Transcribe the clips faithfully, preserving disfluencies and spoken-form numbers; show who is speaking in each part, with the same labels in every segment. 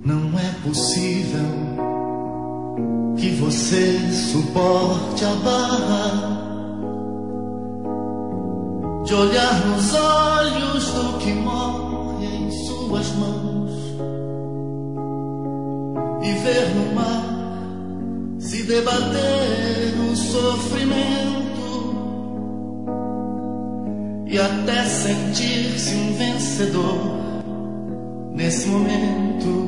Speaker 1: Não é possível que você suporte a barra de olhar nos olhos do que morre em suas mãos e ver no mar se debater o sofrimento e até sentir-se um vencedor nesse momento.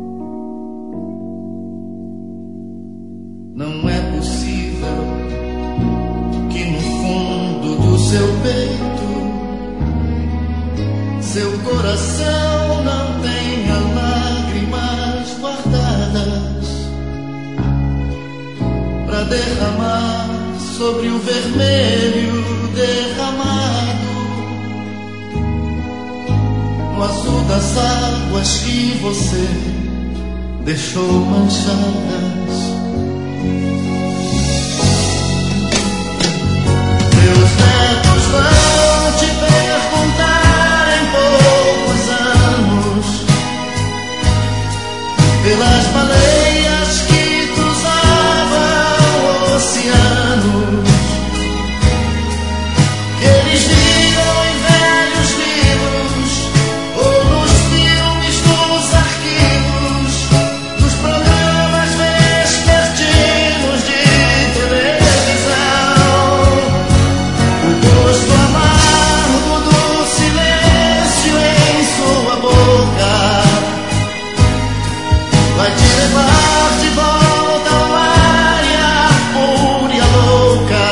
Speaker 1: Não é possível que no fundo do seu peito seu coração não tenha lágrimas guardadas pra derramar sobre o vermelho derramado no azul das águas que você deixou manchadas. Meus netos vão te perguntar em poucos anos pelas baleias que cruzavam oceanos, que eles viram em velhos livros ou nos filmes dos arquivos, dos programas vespertinos de televisão. O gosto amargo do silêncio em sua boca vai te levar de volta ao mar e à fúria louca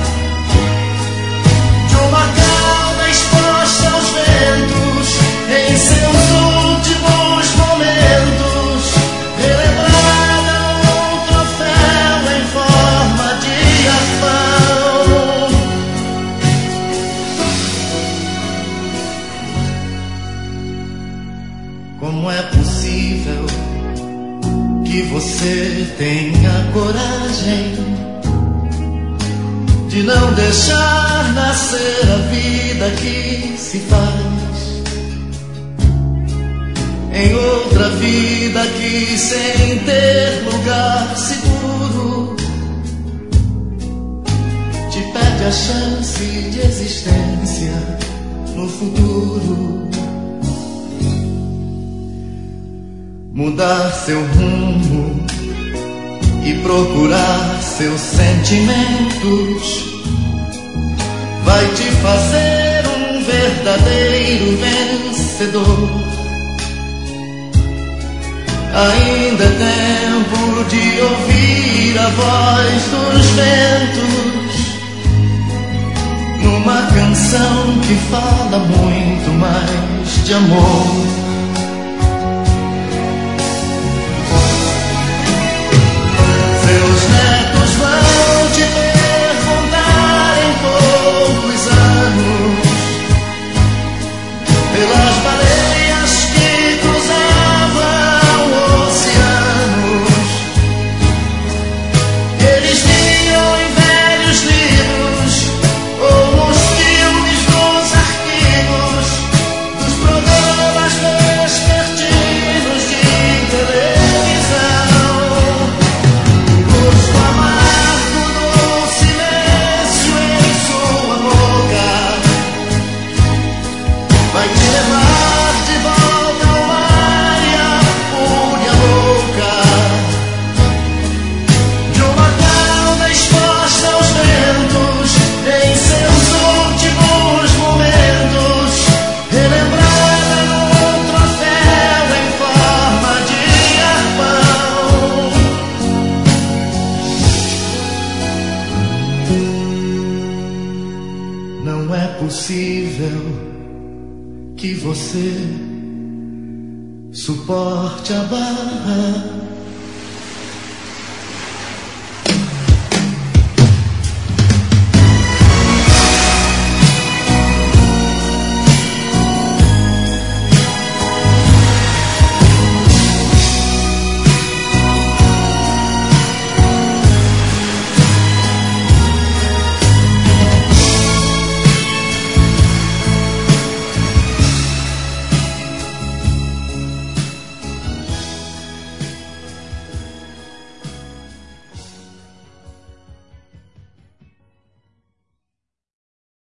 Speaker 1: de uma cauda exposta aos ventos em seus últimos momentos, relembrada um troféu em forma de arpão. Como é possível que você tenha coragem de não deixar nascer a vida que se faz em outra vida que, sem ter lugar seguro, te pede a chance de existência no futuro? Mudar seu rumo e procurar seus sentimentos vai te fazer um verdadeiro vencedor. Ainda é tempo de ouvir a voz dos ventos numa canção que fala muito mais de amor. Seus netos vão te perguntar em poucos anos pelas baleias que cruzavam oceanos, que eles viam em velhos livros ou nos filmes dos arquivos, dos programas vespertinos de televisão. Vai te levar de volta ao mar e à fúria louca de uma cauda exposta aos ventos em seus últimos momentos, relembrada num troféu em forma de arpão. Não é possível que você suporte a barra